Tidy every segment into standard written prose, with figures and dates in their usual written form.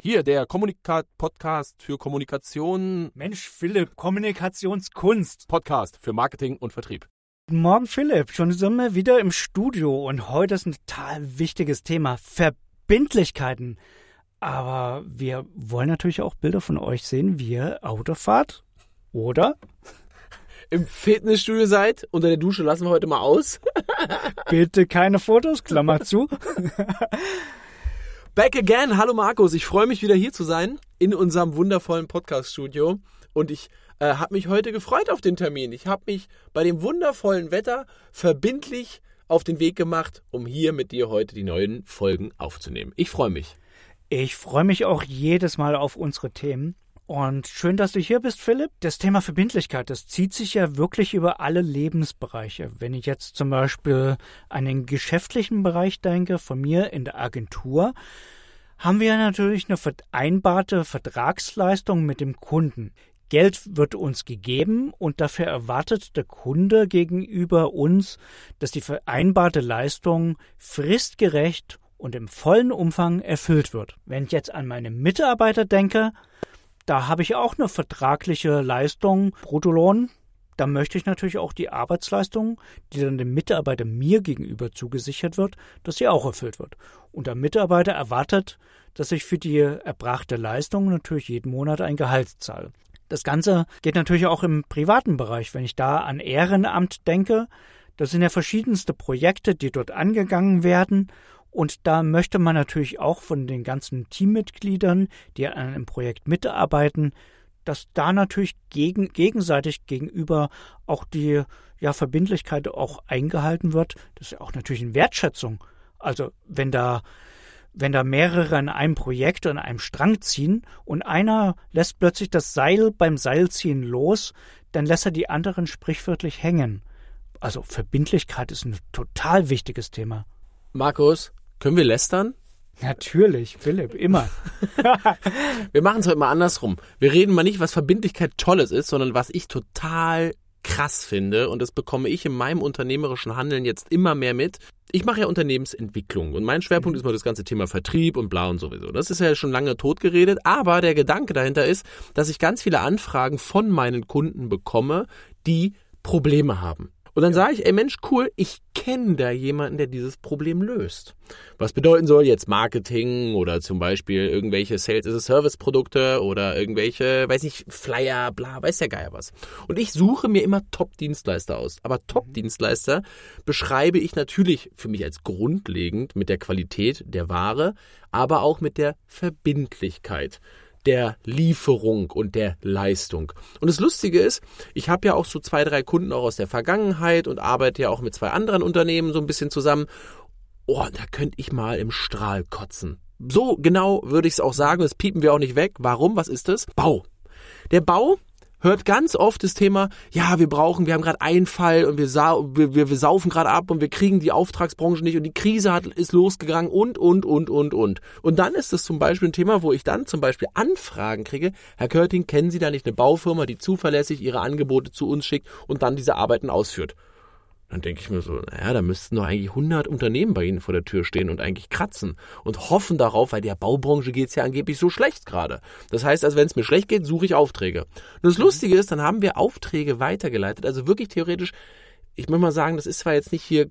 Hier, der Podcast für Kommunikation. Mensch, Philipp, Kommunikationskunst. Podcast für Marketing und Vertrieb. Guten Morgen, Philipp. Schon sind wir wieder im Studio und heute ist ein total wichtiges Thema. Verbindlichkeiten. Aber wir wollen natürlich auch Bilder von euch sehen, wie ihr Auto fahrt, oder? Im Fitnessstudio seid, unter der Dusche lassen wir heute mal aus. Bitte keine Fotos, Klammer zu. Back again. Hallo Markus, ich freue mich wieder hier zu sein in unserem wundervollen Podcast-Studio. Und ich habe mich heute gefreut auf den Termin. Ich habe mich bei dem wundervollen Wetter verbindlich auf den Weg gemacht, um hier mit dir heute die neuen Folgen aufzunehmen. Ich freue mich. Ich freue mich auch jedes Mal auf unsere Themen. Und schön, dass du hier bist, Philipp. Das Thema Verbindlichkeit, das zieht sich ja wirklich über alle Lebensbereiche. Wenn ich jetzt zum Beispiel an den geschäftlichen Bereich denke, von mir in der Agentur, haben wir natürlich eine vereinbarte Vertragsleistung mit dem Kunden. Geld wird uns gegeben und dafür erwartet der Kunde gegenüber uns, dass die vereinbarte Leistung fristgerecht und im vollen Umfang erfüllt wird. Wenn ich jetzt an meine Mitarbeiter denke, da habe ich auch eine vertragliche Leistung, Bruttolohn. Da möchte ich natürlich auch die Arbeitsleistung, die dann dem Mitarbeiter mir gegenüber zugesichert wird, dass sie auch erfüllt wird. Und der Mitarbeiter erwartet, dass ich für die erbrachte Leistung natürlich jeden Monat ein Gehalt zahle. Das Ganze geht natürlich auch im privaten Bereich. Wenn ich da an Ehrenamt denke, das sind ja verschiedenste Projekte, die dort angegangen werden. Und da möchte man natürlich auch von den ganzen Teammitgliedern, die an einem Projekt mitarbeiten, dass da natürlich gegenseitig gegenüber auch die Verbindlichkeit auch eingehalten wird. Das ist ja auch natürlich eine Wertschätzung. Also wenn da mehrere an einem Projekt und an einem Strang ziehen und einer lässt plötzlich das Seil beim Seilziehen los, dann lässt er die anderen sprichwörtlich hängen. Also Verbindlichkeit ist ein total wichtiges Thema. Markus, können wir lästern? Natürlich, Philipp, immer. Wir machen es heute mal andersrum. Wir reden mal nicht, was Verbindlichkeit Tolles ist, sondern was ich total krass finde. Und das bekomme ich in meinem unternehmerischen Handeln jetzt immer mehr mit. Ich mache ja Unternehmensentwicklung und mein Schwerpunkt ist mal das ganze Thema Vertrieb und bla und sowieso. Das ist ja schon lange totgeredet, aber der Gedanke dahinter ist, dass ich ganz viele Anfragen von meinen Kunden bekomme, die Probleme haben. Und dann sage ich, ey Mensch, cool, ich kenne da jemanden, der dieses Problem löst. Was bedeuten soll jetzt Marketing oder zum Beispiel irgendwelche Sales-as-a-Service-Produkte oder irgendwelche, weiß nicht, Flyer, bla, weiß der Geier was. Und ich suche mir immer Top-Dienstleister aus. Aber Top-Dienstleister beschreibe ich natürlich für mich als grundlegend mit der Qualität der Ware, aber auch mit der Verbindlichkeit der Lieferung und der Leistung. Und das Lustige ist, ich habe ja auch so 2, 3 Kunden auch aus der Vergangenheit und arbeite ja auch mit 2 anderen Unternehmen so ein bisschen zusammen. Oh, da könnte ich mal im Strahl kotzen. So genau würde ich es auch sagen, das piepen wir auch nicht weg. Warum? Was ist das? Bau. Der Bau hört ganz oft das Thema, ja, wir haben gerade einen Fall und wir saufen gerade ab und wir kriegen die Auftragsbranche nicht und die Krise ist losgegangen und. Und dann ist es zum Beispiel ein Thema, wo ich dann zum Beispiel Anfragen kriege, Herr Körting, kennen Sie da nicht eine Baufirma, die zuverlässig ihre Angebote zu uns schickt und dann diese Arbeiten ausführt? Dann denke ich mir so, naja, da müssten doch eigentlich 100 Unternehmen bei Ihnen vor der Tür stehen und eigentlich kratzen und hoffen darauf, weil der Baubranche geht's ja angeblich so schlecht gerade. Das heißt, also wenn es mir schlecht geht, suche ich Aufträge. Und das Lustige ist, dann haben wir Aufträge weitergeleitet, also wirklich theoretisch, ich muss mal sagen, das ist zwar jetzt nicht hier,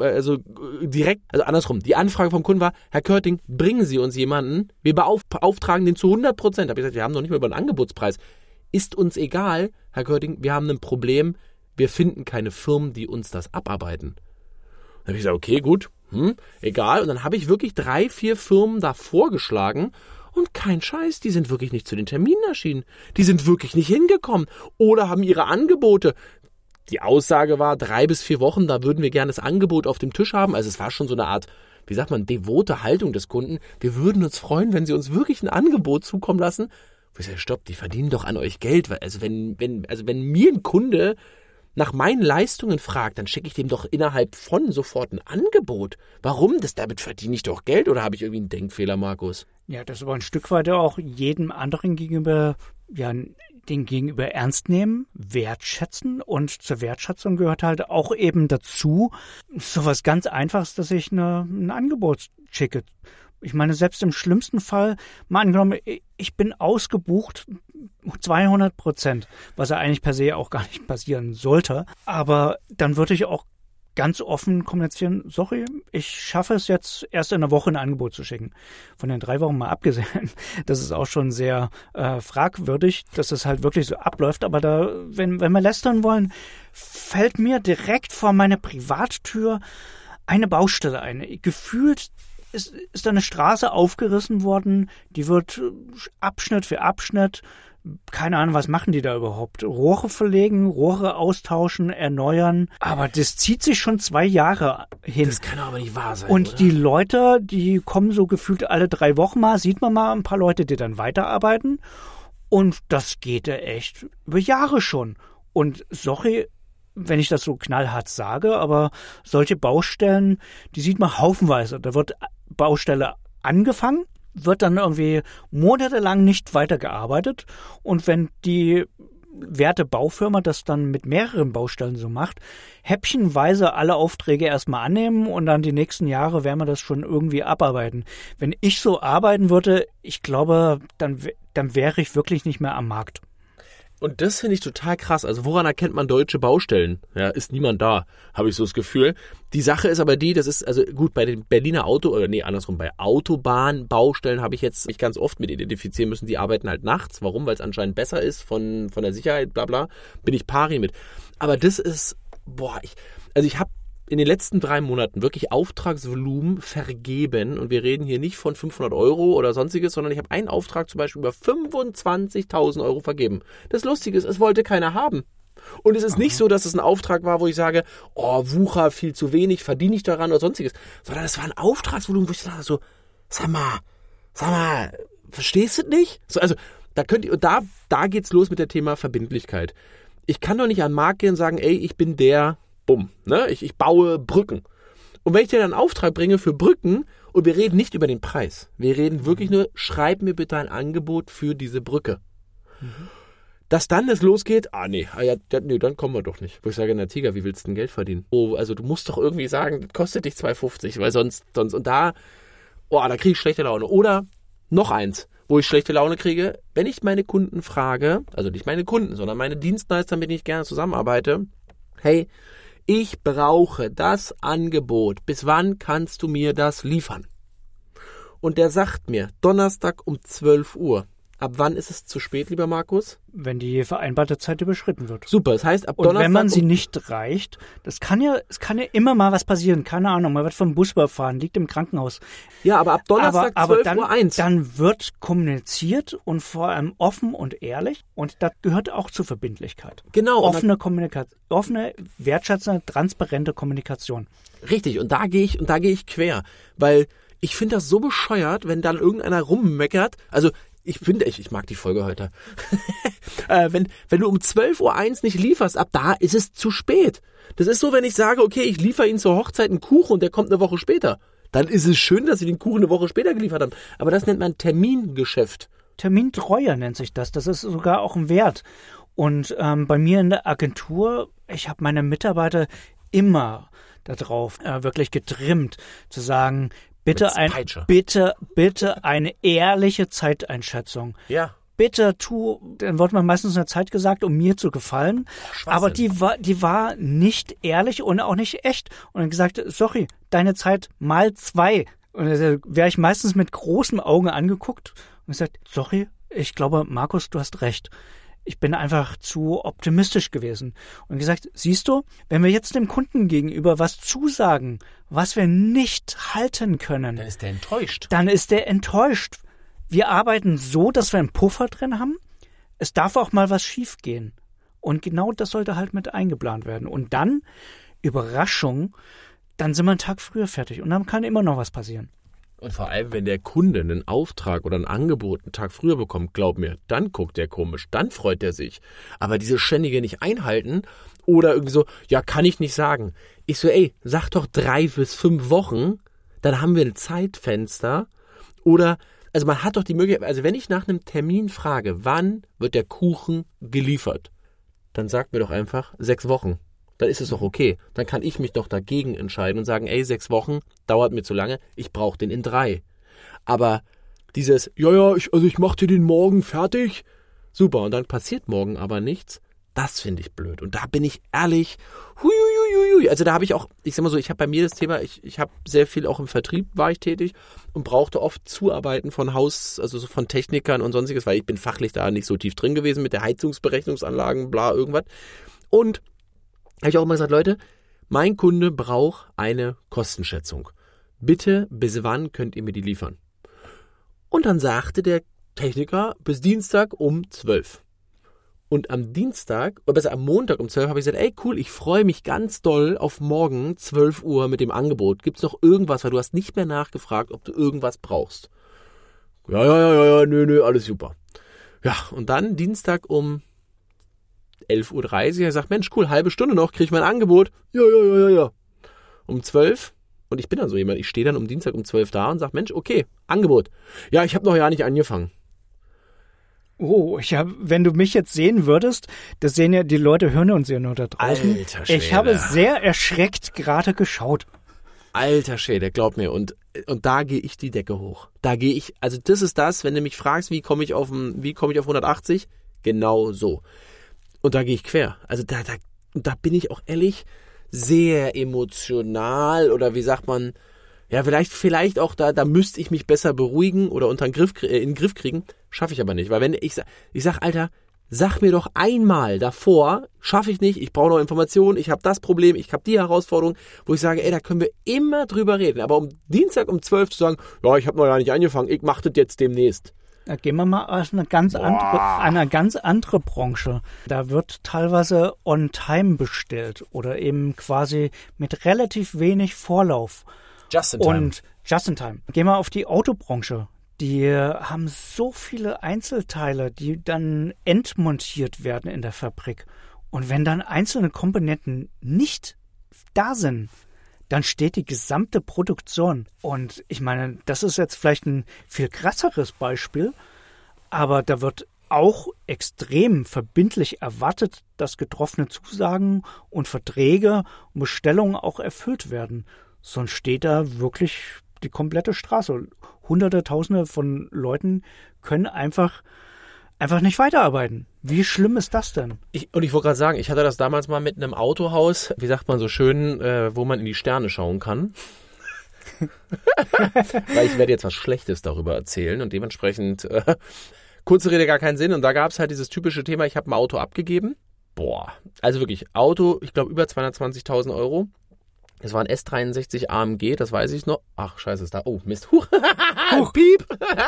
direkt, also andersrum, die Anfrage vom Kunden war, Herr Körting, bringen Sie uns jemanden, wir beauftragen den zu 100%. Da habe ich gesagt, wir haben noch nicht mal über einen Angebotspreis. Ist uns egal, Herr Körting, wir haben ein Problem, wir finden keine Firmen, die uns das abarbeiten. Dann habe ich gesagt, okay, gut, egal. Und dann habe ich wirklich 3, 4 Firmen da vorgeschlagen und kein Scheiß, die sind wirklich nicht zu den Terminen erschienen. Die sind wirklich nicht hingekommen oder haben ihre Angebote. Die Aussage war 3 bis 4 Wochen, da würden wir gerne das Angebot auf dem Tisch haben. Also es war schon so eine Art, wie sagt man, devote Haltung des Kunden. Wir würden uns freuen, wenn Sie uns wirklich ein Angebot zukommen lassen. Ich sage, stopp, die verdienen doch an euch Geld. Also wenn mir ein Kunde nach meinen Leistungen fragt, dann schicke ich dem doch innerhalb von sofort ein Angebot. Warum? Damit verdiene ich doch Geld oder habe ich irgendwie einen Denkfehler, Markus? Ja, das ist aber ein Stück weit auch jedem anderen gegenüber, den Gegenüber ernst nehmen, wertschätzen und zur Wertschätzung gehört halt auch eben dazu sowas ganz Einfaches, dass ich ein Angebot schicke. Ich meine, selbst im schlimmsten Fall, mal angenommen, ich bin ausgebucht 200%, was ja eigentlich per se auch gar nicht passieren sollte. Aber dann würde ich auch ganz offen kommunizieren, sorry, ich schaffe es jetzt erst in einer Woche ein Angebot zu schicken. Von den 3 Wochen mal abgesehen, das ist auch schon sehr fragwürdig, dass das halt wirklich so abläuft. Aber da, wenn wir lästern wollen, fällt mir direkt vor meine Privattür eine Baustelle ein. Gefühlt ist da eine Straße aufgerissen worden, die wird Abschnitt für Abschnitt, keine Ahnung, was machen die da überhaupt? Rohre verlegen, Rohre austauschen, erneuern. Aber das zieht sich schon 2 Jahre hin. Das kann aber nicht wahr sein, und oder? Die Leute, die kommen so gefühlt alle 3 Wochen mal, sieht man mal ein paar Leute, die dann weiterarbeiten. Und das geht ja echt über Jahre schon. Und sorry, wenn ich das so knallhart sage, aber solche Baustellen, die sieht man haufenweise. Da wird Baustelle angefangen, wird dann irgendwie monatelang nicht weitergearbeitet. Und wenn die werte Baufirma das dann mit mehreren Baustellen so macht, häppchenweise alle Aufträge erstmal annehmen und dann die nächsten Jahre werden wir das schon irgendwie abarbeiten. Wenn ich so arbeiten würde, ich glaube, dann wäre ich wirklich nicht mehr am Markt. Und das finde ich total krass. Also woran erkennt man deutsche Baustellen? Ja, ist niemand da, habe ich so das Gefühl. Die Sache ist aber die, das ist, also gut, bei den Berliner bei Autobahnbaustellen habe ich jetzt mich ganz oft mit identifizieren müssen. Die arbeiten halt nachts. Warum? Weil es anscheinend besser ist von der Sicherheit, bla bla. Bin ich pari mit. Aber das ist, ich habe in den letzten 3 Monaten wirklich Auftragsvolumen vergeben und wir reden hier nicht von 500 € oder sonstiges, sondern ich habe einen Auftrag zum Beispiel über 25.000 € vergeben. Das Lustige ist, es wollte keiner haben. Und es ist nicht so, dass es ein Auftrag war, wo ich sage, Wucher, viel zu wenig, verdiene ich daran oder sonstiges, sondern es war ein Auftragsvolumen, wo ich dachte so, sag mal, verstehst du das nicht? So, also da geht's los mit dem Thema Verbindlichkeit. Ich kann doch nicht an den Markt gehen und sagen, ey, ich bin der Bumm, ne? Ich baue Brücken. Und wenn ich dir dann einen Auftrag bringe für Brücken und wir reden nicht über den Preis, wir reden wirklich nur, schreib mir bitte ein Angebot für diese Brücke. Dass dann es losgeht, dann kommen wir doch nicht. Wo ich sage, na Tiger, wie willst du denn Geld verdienen? Also du musst doch irgendwie sagen, das kostet dich 2,50, weil sonst, und da kriege ich schlechte Laune. Oder noch eins, wo ich schlechte Laune kriege, wenn ich meine Kunden frage, also nicht meine Kunden, sondern meine Dienstleister, mit denen ich gerne zusammenarbeite, hey, ich brauche das Angebot. Bis wann kannst du mir das liefern? Und der sagt mir, Donnerstag um 12 Uhr. Ab wann ist es zu spät, lieber Markus? Wenn die vereinbarte Zeit überschritten wird. Super, das heißt, ab Donnerstag... Und wenn man sie nicht reicht, es kann ja immer mal was passieren. Keine Ahnung, man wird vom Bus überfahren, liegt im Krankenhaus. Ja, aber ab Donnerstag 12:01 Uhr. Dann wird kommuniziert und vor allem offen und ehrlich. Und das gehört auch zur Verbindlichkeit. Genau. Offene Kommunikation, offene, wertschätzende, transparente Kommunikation. Richtig, und da gehe ich quer. Weil ich finde das so bescheuert, wenn dann irgendeiner rummeckert. Also... Ich mag die Folge heute. Wenn du um 12:01 Uhr nicht lieferst, ab da ist es zu spät. Das ist so, wenn ich sage, okay, ich liefere Ihnen zur Hochzeit einen Kuchen und der kommt eine Woche später. Dann ist es schön, dass Sie den Kuchen eine Woche später geliefert haben. Aber das nennt man Termingeschäft. Termintreue nennt sich das. Das ist sogar auch ein Wert. Und bei mir in der Agentur, ich habe meine Mitarbeiter immer darauf wirklich getrimmt, zu sagen, bitte eine ehrliche Zeiteinschätzung. Ja. Bitte dann wird man meistens eine Zeit gesagt, um mir zu gefallen. Aber die war nicht ehrlich und auch nicht echt. Und dann gesagt, sorry, deine Zeit mal 2. Und dann wäre ich meistens mit großen Augen angeguckt und gesagt, sorry, ich glaube, Markus, du hast recht. Ich bin einfach zu optimistisch gewesen. Und gesagt, siehst du, wenn wir jetzt dem Kunden gegenüber was zusagen, was wir nicht halten können, dann ist der enttäuscht. Wir arbeiten so, dass wir einen Puffer drin haben. Es darf auch mal was schief gehen. Und genau das sollte halt mit eingeplant werden. Und dann, Überraschung, dann sind wir einen Tag früher fertig. Und dann kann immer noch was passieren. Und vor allem, wenn der Kunde einen Auftrag oder ein Angebot einen Tag früher bekommt, glaub mir, dann guckt der komisch, dann freut er sich. Aber diese ständige nicht einhalten oder irgendwie so, ja, kann ich nicht sagen. Ich so, sag doch 3 bis 5 Wochen, dann haben wir ein Zeitfenster. Oder, also man hat doch die Möglichkeit, also wenn ich nach einem Termin frage, wann wird der Kuchen geliefert, dann sagt mir doch einfach 6 Wochen. Dann ist es doch okay. Dann kann ich mich doch dagegen entscheiden und sagen, 6 Wochen dauert mir zu lange, ich brauche den in 3. Aber dieses, ich mach dir den morgen fertig, super, und dann passiert morgen aber nichts, das finde ich blöd. Und da bin ich ehrlich, also da habe ich auch, ich sag mal so, ich habe bei mir das Thema, ich habe sehr viel auch im Vertrieb war ich tätig und brauchte oft Zuarbeiten von also so von Technikern und sonstiges, weil ich bin fachlich da nicht so tief drin gewesen mit der Heizungsberechnungsanlagen, bla, irgendwas. Und habe ich auch immer gesagt, Leute, mein Kunde braucht eine Kostenschätzung. Bitte, bis wann könnt ihr mir die liefern? Und dann sagte der Techniker, bis Dienstag um 12. Und am Dienstag, oder besser am Montag um 12 habe ich gesagt, ey cool, ich freue mich ganz doll auf morgen 12 Uhr mit dem Angebot. Gibt's noch irgendwas, weil du hast nicht mehr nachgefragt, ob du irgendwas brauchst. Ja, nö, alles super. Ja, und dann Dienstag um 11.30 Uhr, er sagt, Mensch, cool, halbe Stunde noch, kriege ich mein Angebot. Ja. Um 12 und ich bin dann so jemand, ich stehe dann um Dienstag um 12 da und sage, Mensch, okay, Angebot. Ja, ich habe noch ja nicht angefangen. Oh, wenn du mich jetzt sehen würdest, das sehen ja, die Leute hören uns ja nur da draußen. Alter Schwede. Ich habe sehr erschreckt gerade geschaut. Alter Schwede, glaub mir, und da gehe ich die Decke hoch. Da gehe ich, also das ist das, wenn du mich fragst, wie komme ich auf 180? Genau so. Und da gehe ich quer. Also da bin ich auch ehrlich sehr emotional oder wie sagt man, ja, vielleicht auch da müsste ich mich besser beruhigen oder in den Griff kriegen. Schaffe ich aber nicht. Weil wenn ich sag, Alter, sag mir doch einmal davor, schaffe ich nicht, ich brauche noch Informationen, ich habe das Problem, ich habe die Herausforderung, wo ich sage, ey, da können wir immer drüber reden. Aber um Dienstag um 12 zu sagen, ja, ich habe noch gar nicht angefangen, ich mache das jetzt demnächst. Da gehen wir mal aus einer ganz andere Branche. Da wird teilweise on time bestellt oder eben quasi mit relativ wenig Vorlauf. Just in time. Und just in time. Gehen wir auf die Autobranche. Die haben so viele Einzelteile, die dann entmontiert werden in der Fabrik. Und wenn dann einzelne Komponenten nicht da sind, dann steht die gesamte Produktion. Und ich meine, das ist jetzt vielleicht ein viel krasseres Beispiel, aber da wird auch extrem verbindlich erwartet, dass getroffene Zusagen und Verträge und Bestellungen auch erfüllt werden. Sonst steht da wirklich die komplette Straße. Hunderte, Tausende von Leuten können einfach nicht weiterarbeiten. Wie schlimm ist das denn? Ich wollte gerade sagen, ich hatte das damals mal mit einem Autohaus, wie sagt man so schön, wo man in die Sterne schauen kann. Weil ich werde jetzt was Schlechtes darüber erzählen und dementsprechend, kurze Rede, gar keinen Sinn. Und da gab es halt dieses typische Thema, ich habe ein Auto abgegeben. Boah, also wirklich, Auto, ich glaube über 220.000 Euro. Es war ein S63 AMG, das weiß ich noch. Ach, scheiße, ist da. Oh, Mist. Huch. Piep.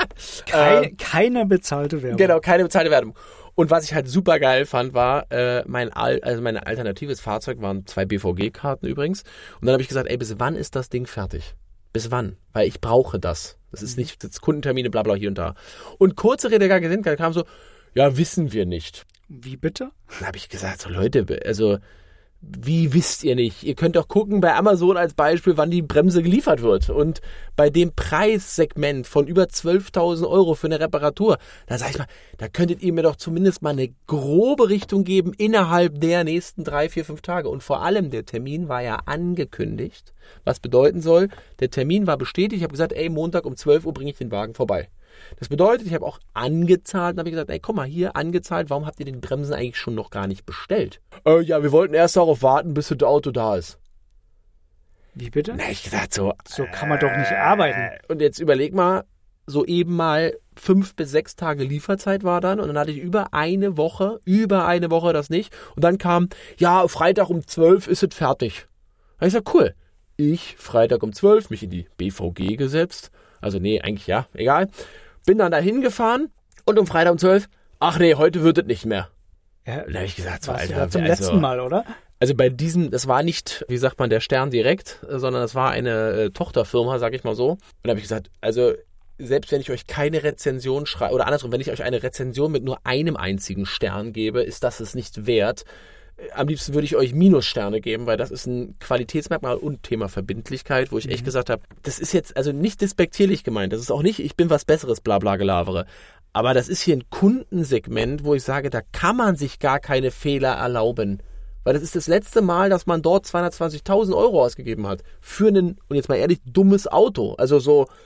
Keine bezahlte Werbung. Genau, keine bezahlte Werbung. Und was ich halt super geil fand, war, mein alternatives Fahrzeug waren 2 BVG-Karten übrigens. Und dann habe ich gesagt, ey, bis wann ist das Ding fertig? Bis wann? Weil ich brauche das. Das ist nicht das Kundentermine, bla bla hier und da. Und kurze Rede gar gesehen, kam so, ja, wissen wir nicht. Wie bitte? Dann habe ich gesagt, so Leute, also wie wisst ihr nicht? Ihr könnt doch gucken bei Amazon als Beispiel, wann die Bremse geliefert wird. Und bei dem Preissegment von über 12.000 Euro für eine Reparatur, da sag ich mal, da könntet ihr mir doch zumindest mal eine grobe Richtung geben innerhalb der nächsten 3, 4, 5 Tage. Und vor allem, der Termin war ja angekündigt, was bedeuten soll, der Termin war bestätigt. Ich habe gesagt, ey, Montag um 12 Uhr bringe ich den Wagen vorbei. Das bedeutet, ich habe auch angezahlt und habe gesagt, ey, komm mal hier, angezahlt, warum habt ihr den Bremsen eigentlich schon noch gar nicht bestellt? Ja, wir wollten erst darauf warten, bis das Auto da ist. Wie bitte? Na, ich gesagt so kann man doch nicht arbeiten. Und jetzt überleg mal, so eben mal 5 bis 6 Tage Lieferzeit war dann und dann hatte ich über eine Woche das nicht und dann kam, ja, Freitag um 12 ist es fertig. Da habe ich gesagt, cool. Ich, Freitag um 12, mich in die BVG gesetzt. Also nee, eigentlich ja, egal. Bin dann dahin gefahren und um Freitag um 12, ach nee, heute wird es nicht mehr. Ja, da habe ich gesagt, so, Alter, Alter. Zum letzten Mal, oder? Also bei diesem, das war nicht, wie sagt man, der Stern direkt, sondern das war eine Tochterfirma, sag ich mal so. Und da habe ich gesagt, also selbst wenn ich euch keine Rezension schreibe, oder andersrum, wenn ich euch eine Rezension mit nur einem einzigen Stern gebe, ist das es nicht wert. Am liebsten würde ich euch Minussterne geben, weil das ist ein Qualitätsmerkmal und Thema Verbindlichkeit, wo ich echt gesagt habe, das ist jetzt also nicht despektierlich gemeint. Das ist auch nicht, ich bin was Besseres, bla bla gelabere. Aber das ist hier ein Kundensegment, wo ich sage, da kann man sich gar keine Fehler erlauben. Weil das ist das letzte Mal, dass man dort 220.000 Euro ausgegeben hat. Für ein, und jetzt mal ehrlich, dummes Auto. Also so,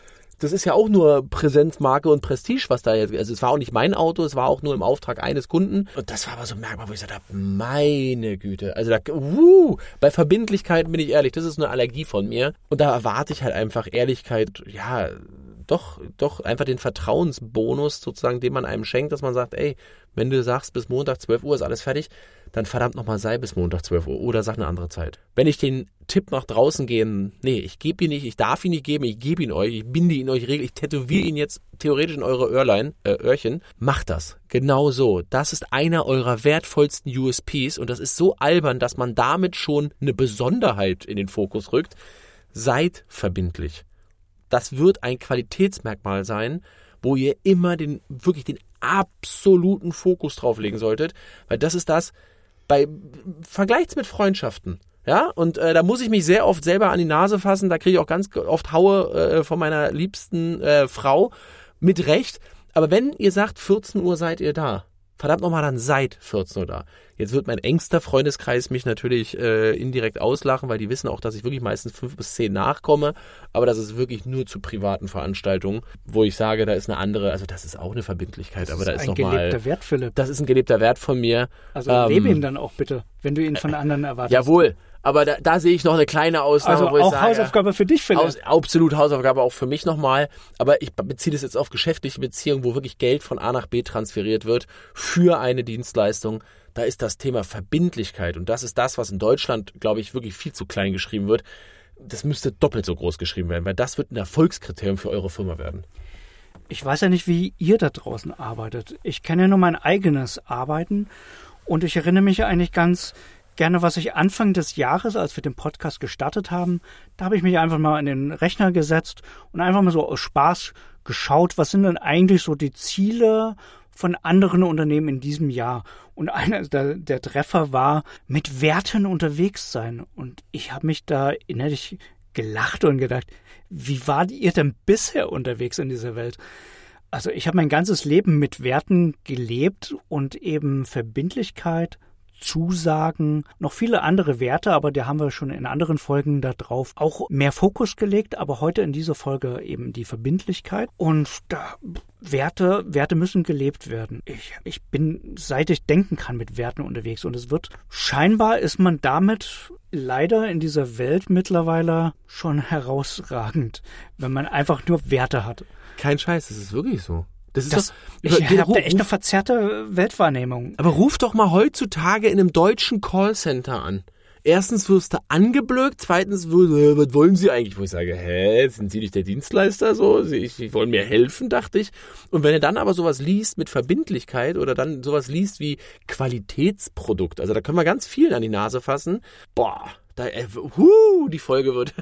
das ist ja auch nur Präsenz, Marke und Prestige, was da jetzt, also es war auch nicht mein Auto, es war auch nur im Auftrag eines Kunden. Und das war aber so ein Merkmal, wo ich gesagt habe, meine Güte. Also bei Verbindlichkeiten bin ich ehrlich, das ist eine Allergie von mir. Und da erwarte ich halt einfach Ehrlichkeit, ja, doch einfach den Vertrauensbonus sozusagen, den man einem schenkt, dass man sagt, ey, wenn du sagst, bis Montag 12 Uhr ist alles fertig, dann verdammt nochmal sei bis Montag 12 Uhr oder sag eine andere Zeit. Wenn ich den Tipp nach draußen gehen, nee, ich gebe ihn nicht, ich darf ihn nicht geben, ich gebe ihn euch, ich binde ihn euch, ich tätowiere ihn jetzt theoretisch in eure Öhrchen, macht das. Genau so. Das ist einer eurer wertvollsten USPs und das ist so albern, dass man damit schon eine Besonderheit in den Fokus rückt. Seid verbindlich. Das wird ein Qualitätsmerkmal sein, wo ihr immer den absoluten Fokus drauf legen solltet, weil das ist das, vergleicht's mit Freundschaften, ja, und da muss ich mich sehr oft selber an die Nase fassen, da kriege ich auch ganz oft Haue von meiner liebsten Frau, mit Recht, aber wenn ihr sagt, 14 Uhr seid ihr da, verdammt nochmal, dann seid 14 Uhr da. Jetzt wird mein engster Freundeskreis mich natürlich indirekt auslachen, weil die wissen auch, dass ich wirklich meistens 5 bis 10 nachkomme. Aber das ist wirklich nur zu privaten Veranstaltungen, wo ich sage, da ist eine andere, also das ist auch eine Verbindlichkeit. Aber da ist nochmal. Das ist ein gelebter Wert, Philipp. Das ist ein gelebter Wert von mir. Also lebe ihn dann auch bitte, wenn du ihn von anderen erwartest. Jawohl. Aber da sehe ich noch eine kleine Ausnahme, also wo ich auch sage, Hausaufgabe für dich, Philipp. Absolut Hausaufgabe auch für mich nochmal. Aber ich beziehe das jetzt auf geschäftliche Beziehungen, wo wirklich Geld von A nach B transferiert wird für eine Dienstleistung. Da ist das Thema Verbindlichkeit. Und das ist das, was in Deutschland, glaube ich, wirklich viel zu klein geschrieben wird. Das müsste doppelt so groß geschrieben werden, weil das wird ein Erfolgskriterium für eure Firma werden. Ich weiß ja nicht, wie ihr da draußen arbeitet. Ich kenne ja nur mein eigenes Arbeiten. Und ich erinnere mich eigentlich ganz gerne, was ich Anfang des Jahres, als wir den Podcast gestartet haben, da habe ich mich einfach mal an den Rechner gesetzt und einfach mal so aus Spaß geschaut, was sind denn eigentlich so die Ziele von anderen Unternehmen in diesem Jahr. Und einer der Treffer war, mit Werten unterwegs sein. Und ich habe mich da innerlich gelacht und gedacht, wie wart ihr denn bisher unterwegs in dieser Welt? Also ich habe mein ganzes Leben mit Werten gelebt und eben Verbindlichkeit, Zusagen, noch viele andere Werte, aber da haben wir schon in anderen Folgen da drauf auch mehr Fokus gelegt, aber heute in dieser Folge eben die Verbindlichkeit und da Werte müssen gelebt werden. Ich bin, seit ich denken kann, mit Werten unterwegs und scheinbar ist man damit leider in dieser Welt mittlerweile schon herausragend, wenn man einfach nur Werte hat. Kein Scheiß, das ist wirklich so. Ich habe da echt eine verzerrte Weltwahrnehmung. Aber ruf doch mal heutzutage in einem deutschen Callcenter an. Erstens wirst du angeblökt, zweitens was wollen Sie eigentlich? Wo ich sage, sind Sie nicht der Dienstleister? So, Sie wollen mir helfen, dachte ich. Und wenn du dann aber sowas liest mit Verbindlichkeit oder dann sowas liest wie Qualitätsprodukt, also da können wir ganz viel an die Nase fassen. Boah. Die Folge wird.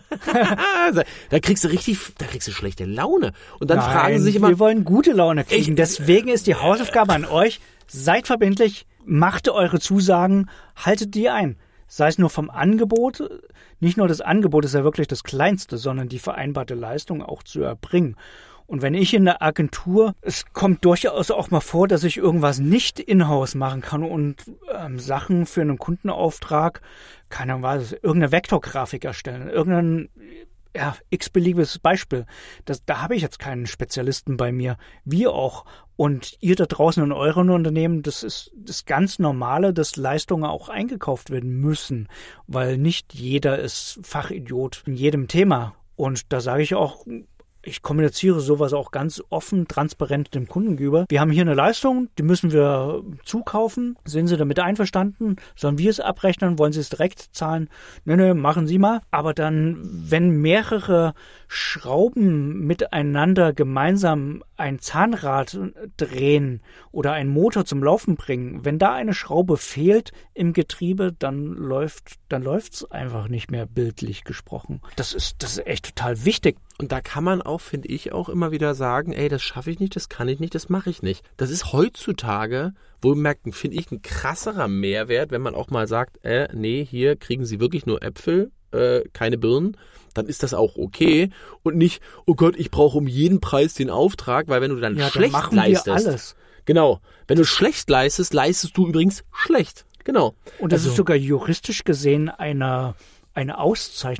Da kriegst du schlechte Laune. Und dann fragen sie sich immer. Wir wollen gute Laune kriegen. Deswegen ist die Hausaufgabe an euch. Seid verbindlich, macht eure Zusagen, haltet die ein. Sei es nur vom Angebot. Nicht nur das Angebot ist ja wirklich das Kleinste, sondern die vereinbarte Leistung auch zu erbringen. Und wenn ich in der Agentur, es kommt durchaus auch mal vor, dass ich irgendwas nicht in-house machen kann und Sachen für einen Kundenauftrag, keine Ahnung, irgendeine Vektorgrafik erstellen, irgendein x-beliebiges Beispiel. Da habe ich jetzt keinen Spezialisten bei mir. Wir auch. Und ihr da draußen in euren Unternehmen, das ist das ganz Normale, dass Leistungen auch eingekauft werden müssen, weil nicht jeder ist Fachidiot in jedem Thema. Und da sage ich auch, ich kommuniziere sowas auch ganz offen, transparent dem Kunden gegenüber. Wir haben hier eine Leistung, die müssen wir zukaufen. Sind Sie damit einverstanden? Sollen wir es abrechnen? Wollen Sie es direkt zahlen? Nö, machen Sie mal. Aber dann, wenn mehrere Schrauben miteinander gemeinsam ein Zahnrad drehen oder einen Motor zum Laufen bringen, wenn da eine Schraube fehlt im Getriebe, dann läuft's einfach nicht mehr, bildlich gesprochen. Das ist echt total wichtig. Und da kann man auch, finde ich, auch immer wieder sagen, das schaffe ich nicht, das kann ich nicht, das mache ich nicht. Das ist heutzutage, wohlgemerkt, finde ich, ein krasserer Mehrwert, wenn man auch mal sagt, nee, hier kriegen Sie wirklich nur Äpfel, keine Birnen, dann ist das auch okay und nicht, oh Gott, ich brauche um jeden Preis den Auftrag, weil wenn du dann schlecht dann machen leistest. Wir alles. Genau. Wenn du schlecht leistest, leistest du übrigens schlecht. Genau. Und das ist sogar juristisch gesehen eine Auszeichnung.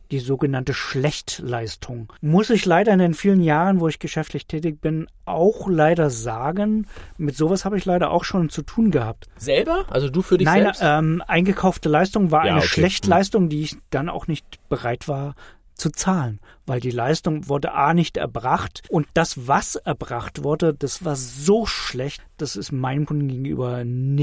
die sogenannte Schlechtleistung. Muss ich leider in den vielen Jahren, wo ich geschäftlich tätig bin, auch leider sagen, mit sowas habe ich leider auch schon zu tun gehabt. Selber? Also du für dich selbst? Nein, eingekaufte Leistung war eine okay. Schlechtleistung, die ich dann auch nicht bereit war zu zahlen, weil die Leistung wurde nicht erbracht und das, was erbracht wurde, das war so schlecht, das ist meinem Kunden gegenüber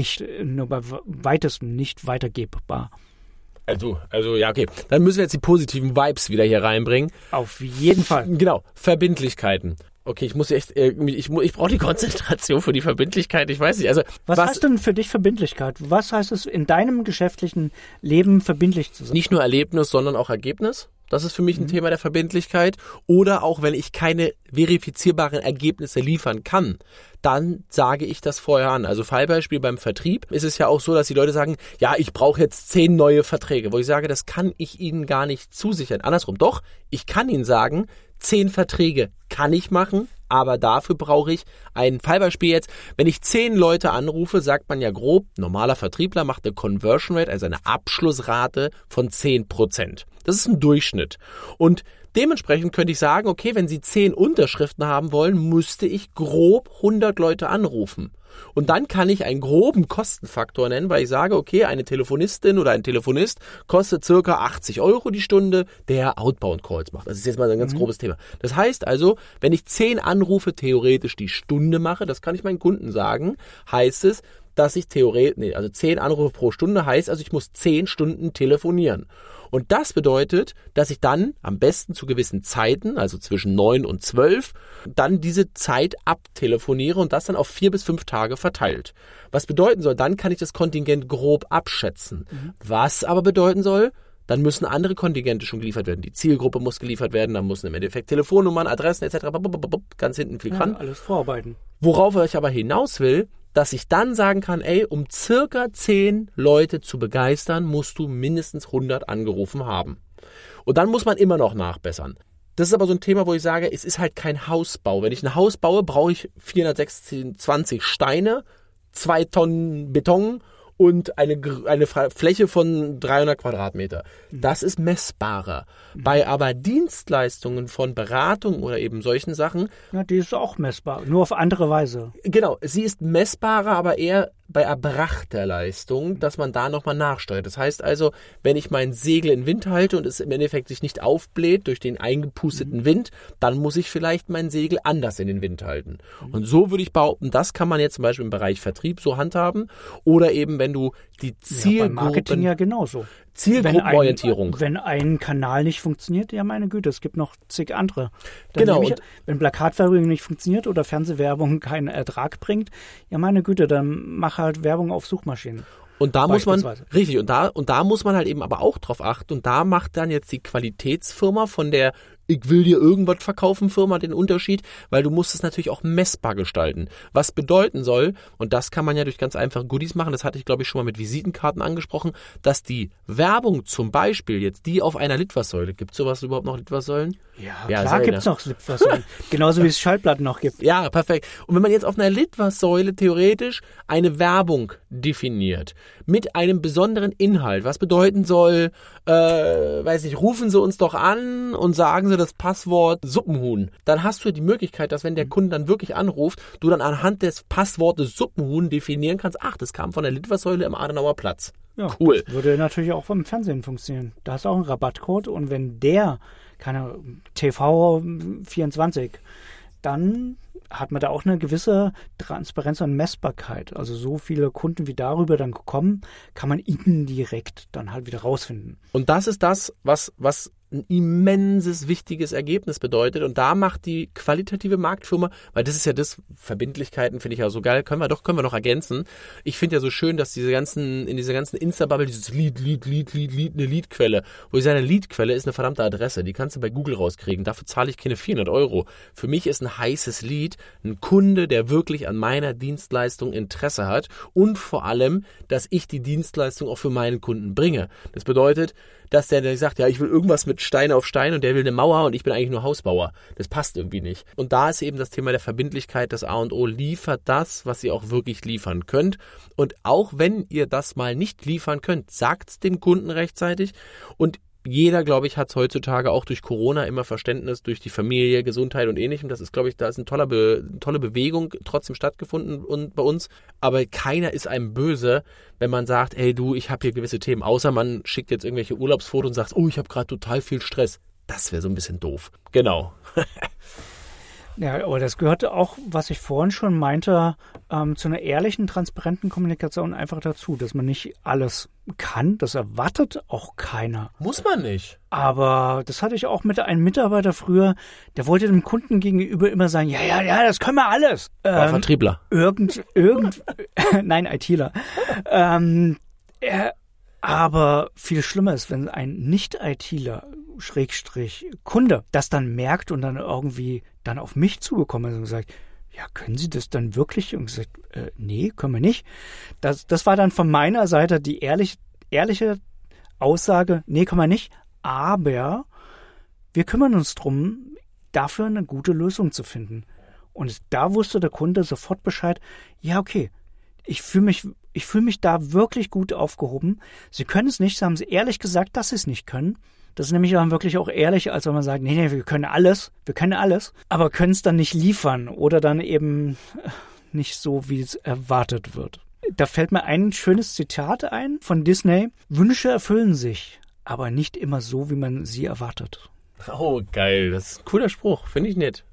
nur bei weitestem nicht weitergebbar. Also ja, okay. Dann müssen wir jetzt die positiven Vibes wieder hier reinbringen. Auf jeden Fall. Genau, Verbindlichkeiten. Okay, ich muss echt, ich brauche die Konzentration für die Verbindlichkeit, ich weiß nicht. Also Was heißt denn für dich Verbindlichkeit? Was heißt es in deinem geschäftlichen Leben verbindlich zu sein? Nicht nur Erlebnis, sondern auch Ergebnis. Das ist für mich ein Thema der Verbindlichkeit. Oder auch, wenn ich keine verifizierbaren Ergebnisse liefern kann, dann sage ich das vorher an. Also Fallbeispiel beim Vertrieb ist es ja auch so, dass die Leute sagen, ja, ich brauche jetzt 10 neue Verträge. Wo ich sage, das kann ich Ihnen gar nicht zusichern. Andersrum, doch, ich kann Ihnen sagen, 10 Verträge kann ich machen, aber dafür brauche ich ein Fallbeispiel jetzt. Wenn ich 10 Leute anrufe, sagt man ja grob, normaler Vertriebler macht eine Conversion Rate, also eine Abschlussrate von 10%. Das ist ein Durchschnitt. Und dementsprechend könnte ich sagen, okay, wenn Sie 10 Unterschriften haben wollen, müsste ich grob 100 Leute anrufen. Und dann kann ich einen groben Kostenfaktor nennen, weil ich sage, okay, eine Telefonistin oder ein Telefonist kostet circa 80 € die Stunde, der Outbound Calls macht. Das ist jetzt mal ein ganz grobes Thema. Das heißt also, wenn ich 10 Anrufe theoretisch die Stunde mache, das kann ich meinen Kunden sagen, heißt es, dass ich 10 Anrufe pro Stunde heißt, also ich muss 10 Stunden telefonieren. Und das bedeutet, dass ich dann am besten zu gewissen Zeiten, also zwischen 9 und 12, dann diese Zeit abtelefoniere und das dann auf 4 bis 5 Tage verteilt. Was bedeuten soll, dann kann ich das Kontingent grob abschätzen. Was aber bedeuten soll, dann müssen andere Kontingente schon geliefert werden. Die Zielgruppe muss geliefert werden, dann müssen im Endeffekt Telefonnummern, Adressen etc. ganz hinten viel dran. Ja, alles vorarbeiten. Worauf ich aber hinaus will, dass ich dann sagen kann, ey, um circa 10 Leute zu begeistern, musst du mindestens 100 angerufen haben. Und dann muss man immer noch nachbessern. Das ist aber so ein Thema, wo ich sage, es ist halt kein Hausbau. Wenn ich ein Haus baue, brauche ich 426 Steine, 2 Tonnen Beton und eine Fläche von 300 Quadratmeter. Das ist messbarer. Bei aber Dienstleistungen von Beratung oder eben solchen Sachen. Ja, die ist auch messbar, nur auf andere Weise. Genau, sie ist messbarer, aber eher bei erbrachter Leistung, dass man da nochmal nachsteuert. Das heißt also, wenn ich mein Segel in Wind halte und es im Endeffekt sich nicht aufbläht durch den eingepusteten Wind, dann muss ich vielleicht mein Segel anders in den Wind halten. Und so würde ich behaupten, das kann man jetzt zum Beispiel im Bereich Vertrieb so handhaben oder eben, wenn du die Zielgruppen... Ja, beim Marketing ja genauso. Zielgruppenorientierung. Wenn ein Kanal nicht funktioniert, ja meine Güte, es gibt noch zig andere. Genau. Wenn Plakatwerbung nicht funktioniert oder Fernsehwerbung keinen Ertrag bringt, ja meine Güte, dann mach halt Werbung auf Suchmaschinen. Und da muss man, richtig, und da muss man halt eben aber auch drauf achten und da macht dann jetzt die Qualitätsfirma von der ich will dir irgendwas verkaufen Firma den Unterschied, weil du musst es natürlich auch messbar gestalten. Was bedeuten soll, und das kann man ja durch ganz einfache Goodies machen, das hatte ich glaube ich schon mal mit Visitenkarten angesprochen, dass die Werbung zum Beispiel jetzt die auf einer Litfaßsäule, gibt es sowas überhaupt noch Litfaßsäulen? Ja klar gibt es noch Litfaßsäulen, genauso wie es Schallplatten noch gibt. Ja, perfekt. Und wenn man jetzt auf einer Litfaßsäule theoretisch eine Werbung definiert, mit einem besonderen Inhalt, was bedeuten soll, rufen Sie uns doch an und sagen Sie das Passwort Suppenhuhn. Dann hast du die Möglichkeit, dass wenn der Kunde dann wirklich anruft, du dann anhand des Passwortes Suppenhuhn definieren kannst, ach, das kam von der Litfaßsäule im Adenauer Platz. Ja, cool. Das würde natürlich auch beim Fernsehen funktionieren. Da hast du auch einen Rabattcode und wenn der, keine TV 24, dann hat man da auch eine gewisse Transparenz und Messbarkeit. Also so viele Kunden wie darüber dann kommen, kann man indirekt dann halt wieder rausfinden. Und das ist das, was ein immenses, wichtiges Ergebnis bedeutet. Und da macht die qualitative Marktfirma, weil das ist ja das, Verbindlichkeiten finde ich ja so geil, können wir noch ergänzen. Ich finde ja so schön, dass in dieser ganzen Insta-Bubble dieses Lead, eine Leadquelle, wo ich sage, eine Leadquelle ist eine verdammte Adresse, die kannst du bei Google rauskriegen, dafür zahle ich keine 400 €. Für mich ist ein heißes Lead ein Kunde, der wirklich an meiner Dienstleistung Interesse hat und vor allem, dass ich die Dienstleistung auch für meinen Kunden bringe. Das bedeutet, dass der sagt, ja, ich will irgendwas mit Stein auf Stein und der will eine Mauer und ich bin eigentlich nur Hausbauer. Das passt irgendwie nicht. Und da ist eben das Thema der Verbindlichkeit, das A und O, liefert das, was ihr auch wirklich liefern könnt. Und auch wenn ihr das mal nicht liefern könnt, sagt es dem Kunden rechtzeitig und jeder, glaube ich, hat heutzutage auch durch Corona immer Verständnis durch die Familie, Gesundheit und Ähnlichem. Das ist, glaube ich, da ist eine tolle Bewegung trotzdem stattgefunden und bei uns. Aber keiner ist einem böse, wenn man sagt, ey du, ich habe hier gewisse Themen. Außer man schickt jetzt irgendwelche Urlaubsfotos und sagt, oh, ich habe gerade total viel Stress. Das wäre so ein bisschen doof. Genau. Ja, aber das gehört auch, was ich vorhin schon meinte, zu einer ehrlichen, transparenten Kommunikation einfach dazu, dass man nicht alles kann. Das erwartet auch keiner. Muss man nicht. Aber das hatte ich auch mit einem Mitarbeiter früher, der wollte dem Kunden gegenüber immer sagen, ja, das können wir alles. Vertriebler. Nein, ITler. Aber viel schlimmer ist, wenn ein Nicht-ITler Kunde das dann merkt und dann irgendwie dann auf mich zugekommen ist und sagt, ja, können Sie das dann wirklich? Und gesagt, nee, können wir nicht. Das war dann von meiner Seite die ehrliche Aussage, nee, können wir nicht, aber wir kümmern uns drum, dafür eine gute Lösung zu finden. Und da wusste der Kunde sofort Bescheid, ja, okay, ich fühle mich da wirklich gut aufgehoben. Sie können es nicht, Sie haben ehrlich gesagt, dass Sie es nicht können. Das ist nämlich dann wirklich auch ehrlich, als wenn man sagt, nee, wir können alles, aber können es dann nicht liefern oder dann eben nicht so, wie es erwartet wird. Da fällt mir ein schönes Zitat ein von Disney. Wünsche erfüllen sich, aber nicht immer so, wie man sie erwartet. Oh, geil. Das ist ein cooler Spruch. Finde ich nett.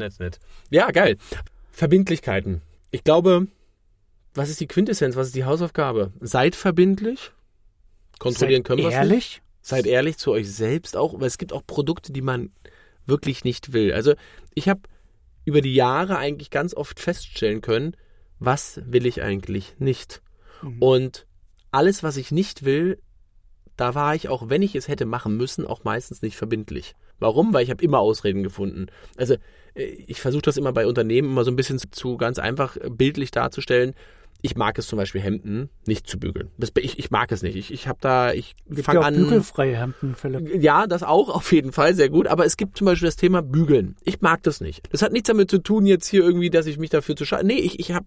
Ja, geil. Verbindlichkeiten. Ich glaube, was ist die Quintessenz? Was ist die Hausaufgabe? Seid verbindlich. Kontrollieren können wir es nicht. Ehrlich? Seid ehrlich zu euch selbst auch, weil es gibt auch Produkte, die man wirklich nicht will. Also ich habe über die Jahre eigentlich ganz oft feststellen können, was will ich eigentlich nicht. Und alles, was ich nicht will, da war ich, auch wenn ich es hätte machen müssen, auch meistens nicht verbindlich. Warum? Weil ich habe immer Ausreden gefunden. Also ich versuche das immer bei Unternehmen immer so ein bisschen zu ganz einfach bildlich darzustellen. Ich mag es zum Beispiel, Hemden nicht zu bügeln. Ich mag es nicht. Ich fange an. Bügelfreie Hemden, Philipp. Ja, das auch auf jeden Fall, sehr gut. Aber es gibt zum Beispiel das Thema Bügeln. Ich mag das nicht. Das hat nichts damit zu tun, jetzt hier irgendwie, dass ich mich dafür zu Nee,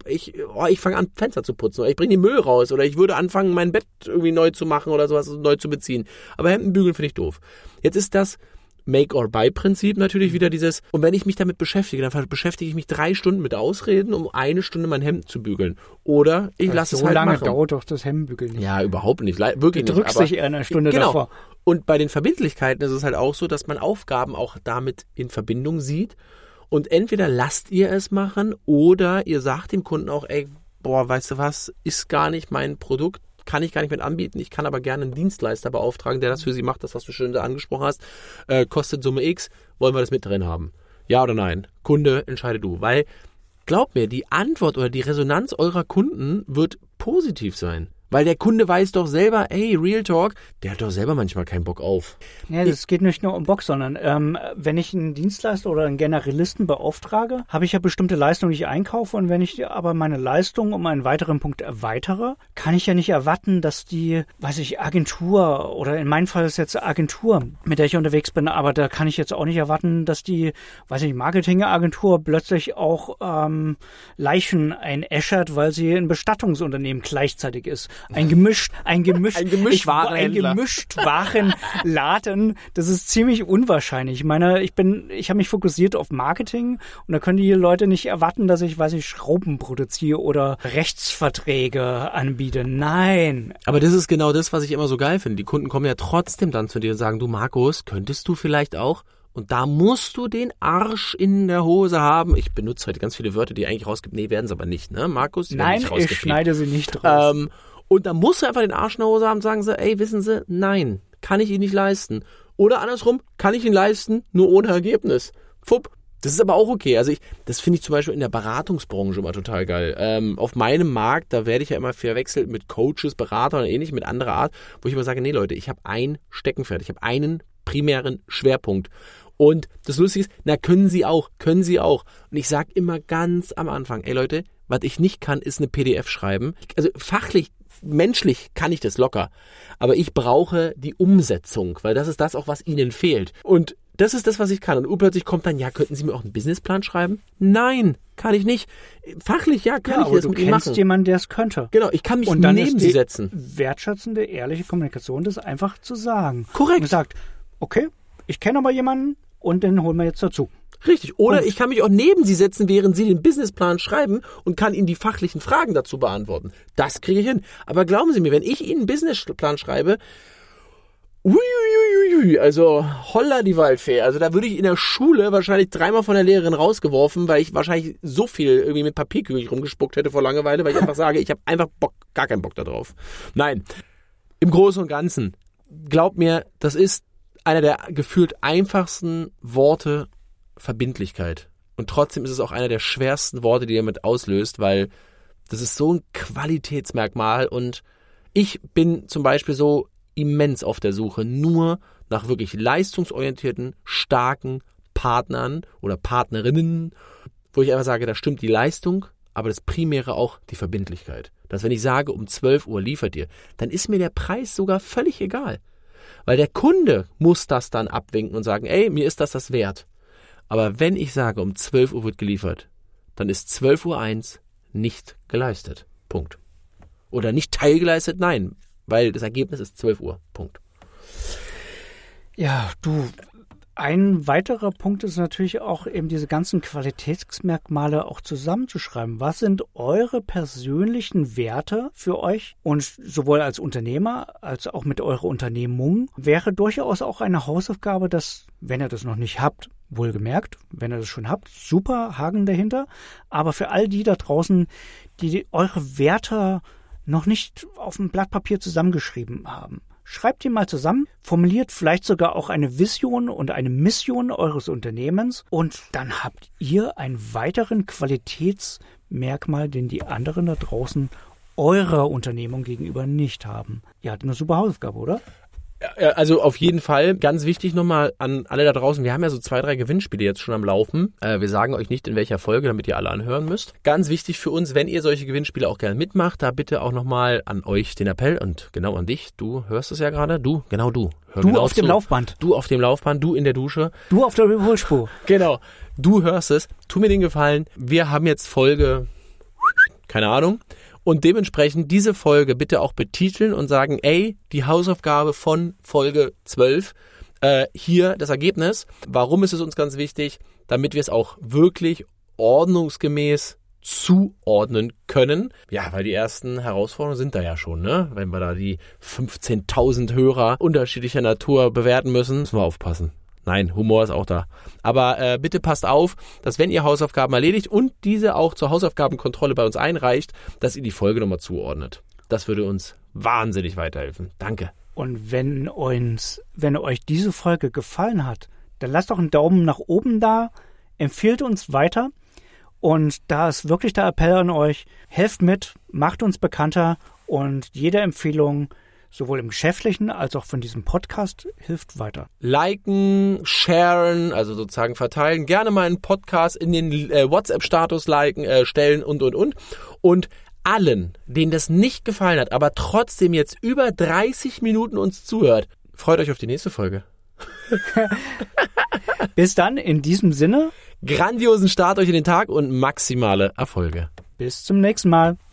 ich fange an, Fenster zu putzen oder ich bringe den Müll raus oder ich würde anfangen, mein Bett irgendwie neu zu machen oder sowas neu zu beziehen. Aber Hemden bügeln finde ich doof. Jetzt ist das Make-or-Buy-Prinzip natürlich wieder dieses, und wenn ich mich damit beschäftige, dann beschäftige ich mich 3 Stunden mit Ausreden, um 1 Stunde mein Hemd zu bügeln. Oder ich lasse es halt machen. So lange dauert doch das Hemdbügeln nicht. Ja, überhaupt nicht. Wirklich nicht. Du drückst dich eher eine Stunde davor. Und bei den Verbindlichkeiten ist es halt auch so, dass man Aufgaben auch damit in Verbindung sieht. Und entweder lasst ihr es machen oder ihr sagt dem Kunden auch, ey, boah, weißt du was, ist gar nicht mein Produkt. Kann ich gar nicht mit anbieten. Ich kann aber gerne einen Dienstleister beauftragen, der das für Sie macht, das, was du schön da angesprochen hast. Kostet Summe X, wollen wir das mit drin haben? Ja oder nein? Kunde, entscheide du. Weil, glaub mir, die Antwort oder die Resonanz eurer Kunden wird positiv sein. Weil der Kunde weiß doch selber, ey, Real Talk, der hat doch selber manchmal keinen Bock auf. Ja, das geht nicht nur um Bock, sondern wenn ich einen Dienstleister oder einen Generalisten beauftrage, habe ich ja bestimmte Leistungen, die ich einkaufe. Und wenn ich aber meine Leistung um einen weiteren Punkt erweitere, kann ich ja nicht erwarten, dass die, Agentur oder in meinem Fall ist jetzt Agentur, mit der ich unterwegs bin, aber da kann ich jetzt auch nicht erwarten, dass die, Marketingagentur plötzlich auch Leichen einäschert, weil sie ein Bestattungsunternehmen gleichzeitig ist. Ein gemischt Warenladen, das ist ziemlich unwahrscheinlich. Ich meine, ich habe mich fokussiert auf Marketing und da können die Leute nicht erwarten, dass ich, Schrauben produziere oder Rechtsverträge anbiete. Nein. Aber das ist genau das, was ich immer so geil finde. Die Kunden kommen ja trotzdem dann zu dir und sagen, du Markus, könntest du vielleicht auch? Und da musst du den Arsch in der Hose haben. Ich benutze heute ganz viele Wörter, die eigentlich rausgibt. Nee, werden sie aber nicht, ne, Markus? Nein, ich schneide sie nicht raus. Und dann musst du einfach den Arsch in der Hose haben und sagen sie, ey, wissen Sie, nein, kann ich Ihnen nicht leisten. Oder andersrum, kann ich ihn leisten, nur ohne Ergebnis. Fupp. Das ist aber auch okay. Also das finde ich zum Beispiel in der Beratungsbranche immer total geil. Auf meinem Markt, da werde ich ja immer verwechselt mit Coaches, Beratern oder ähnlich, mit anderer Art, wo ich immer sage, nee Leute, ich habe ein Steckenpferd, ich habe einen primären Schwerpunkt. Und das Lustige ist, können Sie auch. Und ich sage immer ganz am Anfang, ey Leute, was ich nicht kann, ist eine PDF schreiben. Also fachlich, menschlich kann ich das locker. Aber ich brauche die Umsetzung, weil das ist das auch, was Ihnen fehlt. Und das ist das, was ich kann. Und plötzlich kommt dann, ja, könnten Sie mir auch einen Businessplan schreiben? Nein, kann ich nicht. Fachlich, ja, kann ich aber das du mit ihm kennst machen. jemanden, der es könnte. Genau, ich kann mich Und dann neben ist sie die setzen. wertschätzende, ehrliche Kommunikation, das einfach zu sagen. Korrekt. Und sagt, okay, ich kenne aber jemanden und den holen wir jetzt dazu. Richtig. Oder Punkt. ich kann mich auch neben sie setzen, während sie den Businessplan schreiben und kann ihnen die fachlichen Fragen dazu beantworten. Das kriege ich hin. Aber glauben Sie mir, wenn ich Ihnen einen Businessplan schreibe, also holla die Waldfee. Also da würde ich in der Schule wahrscheinlich 3-mal von der Lehrerin rausgeworfen, weil ich wahrscheinlich so viel irgendwie mit Papierkügel rumgespuckt hätte vor Langeweile, weil ich einfach sage, ich habe einfach gar keinen Bock da drauf. Nein, im Großen und Ganzen, glaubt mir, das ist einer der gefühlt einfachsten Worte, Verbindlichkeit. Und trotzdem ist es auch einer der schwersten Worte, die ihr damit auslöst, weil das ist so ein Qualitätsmerkmal und ich bin zum Beispiel so immens auf der Suche nur nach wirklich leistungsorientierten, starken Partnern oder Partnerinnen, wo ich einfach sage, da stimmt die Leistung, aber das Primäre auch die Verbindlichkeit. Dass wenn ich sage, um 12 Uhr liefert ihr, dann ist mir der Preis sogar völlig egal. Weil der Kunde muss das dann abwinken und sagen, ey, mir ist das wert. Aber wenn ich sage, um 12 Uhr wird geliefert, dann ist 12:01 Uhr nicht geleistet. Punkt. Oder nicht teilgeleistet, nein, weil das Ergebnis ist 12 Uhr. Punkt. Ja, ein weiterer Punkt ist natürlich auch eben diese ganzen Qualitätsmerkmale auch zusammenzuschreiben. Was sind eure persönlichen Werte für euch? Und sowohl als Unternehmer als auch mit eurer Unternehmung wäre durchaus auch eine Hausaufgabe, dass, wenn ihr das noch nicht habt, wohlgemerkt, wenn ihr das schon habt, super, Haken dahinter. Aber für all die da draußen, die eure Werte noch nicht auf dem Blatt Papier zusammengeschrieben haben, schreibt die mal zusammen, formuliert vielleicht sogar auch eine Vision und eine Mission eures Unternehmens und dann habt ihr einen weiteren Qualitätsmerkmal, den die anderen da draußen eurer Unternehmung gegenüber nicht haben. Ihr hattet eine super Hausaufgabe, oder? Also auf jeden Fall, ganz wichtig nochmal an alle da draußen, wir haben ja so 2-3 Gewinnspiele jetzt schon am Laufen. Wir sagen euch nicht in welcher Folge, damit ihr alle anhören müsst. Ganz wichtig für uns, wenn ihr solche Gewinnspiele auch gerne mitmacht, da bitte auch nochmal an euch den Appell und genau an dich, du hörst es ja gerade, du. Hör du genau auf dem Laufband. Du auf dem Laufband, du in der Dusche. Du auf der Überholspur. Genau, du hörst es, tu mir den Gefallen, wir haben jetzt Folge, keine Ahnung, und dementsprechend diese Folge bitte auch betiteln und sagen, ey, die Hausaufgabe von Folge 12, hier das Ergebnis. Warum ist es uns ganz wichtig? Damit wir es auch wirklich ordnungsgemäß zuordnen können. Ja, weil die ersten Herausforderungen sind da ja schon, ne? Wenn wir da die 15.000 Hörer unterschiedlicher Natur bewerten müssen wir aufpassen. Nein, Humor ist auch da. Aber bitte passt auf, dass wenn ihr Hausaufgaben erledigt und diese auch zur Hausaufgabenkontrolle bei uns einreicht, dass ihr die Folge nochmal zuordnet. Das würde uns wahnsinnig weiterhelfen. Danke. Und wenn euch diese Folge gefallen hat, dann lasst doch einen Daumen nach oben da, empfehlt uns weiter und da ist wirklich der Appell an euch, helft mit, macht uns bekannter und jede Empfehlung sowohl im Geschäftlichen als auch von diesem Podcast hilft weiter. Liken, sharen, also sozusagen verteilen, gerne mal einen Podcast in den WhatsApp-Status stellen und. Und allen, denen das nicht gefallen hat, aber trotzdem jetzt über 30 Minuten uns zuhört, freut euch auf die nächste Folge. Bis dann, in diesem Sinne. Grandiosen Start euch in den Tag und maximale Erfolge. Bis zum nächsten Mal.